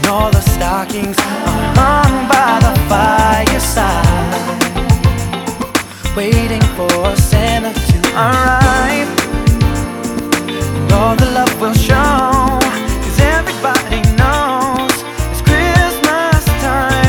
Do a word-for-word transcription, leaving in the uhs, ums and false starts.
all the stockings are hung by the fireside, waiting for Santa to arrive, and all the love will show.